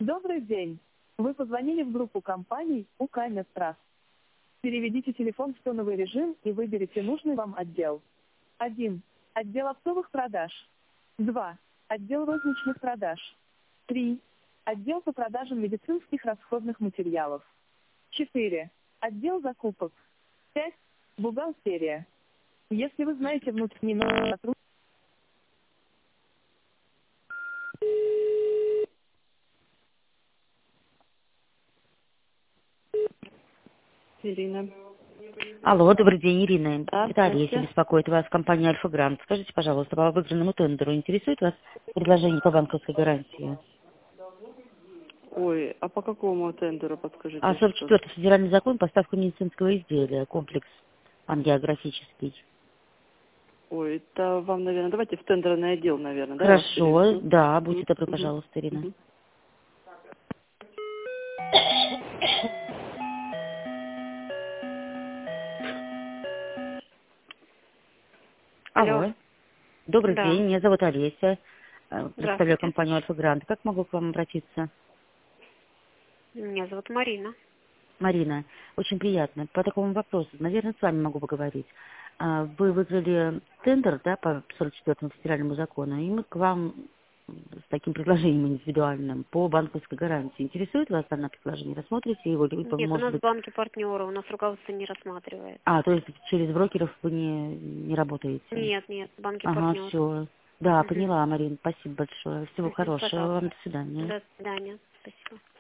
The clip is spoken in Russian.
Добрый день. Вы позвонили в группу компаний УК Медтрас. Переведите телефон в тоновый режим и выберите нужный вам отдел. 1. Отдел оптовых продаж. 2. Отдел розничных продаж. 3. Отдел по продажам медицинских расходных материалов. 4. Отдел закупок. 5. Бухгалтерия. Если вы знаете внутренний номер сотрудника, Ирина. Алло, добрый день, Ирина. Да, Это Олеся здравствуйте. беспокоит вас, компания Альфа Грант. Скажите, пожалуйста, по выигранному тендеру интересует вас предложение по банковской гарантии? Ой, а по какому тендеру А подскажите, что? 44-й федеральный закон поставка медицинского изделия, комплекс ангиографический. Ой, это вам, наверное, давайте в тендерный отдел, наверное, да, я вас Хорошо, переведу. да, будьте добры, Мгм, пожалуйста, Ирина. мгм. Алло, Алло, добрый да, день, меня зовут Олеся, представляю здравствуйте. компанию Альфа Грант. Как могу к вам обратиться? Меня зовут Марина. Марина, очень приятно. По такому вопросу, наверное, с вами могу поговорить. Вы выиграли тендер, да, по 44-му федеральному закону, и мы к вам с таким предложением индивидуальным по банковской гарантии. Интересует вас данное предложение? Рассмотрите его, либо, Нет, у может нас быть... банки партнеры, у нас руководство не рассматривает. То есть через брокеров вы не работаете? Нет, банки Ага, партнеры. все. Да, Угу. поняла, Марина, спасибо большое. Всего хорошего Пожалуйста. вам, до свидания. До свидания. Спасибо.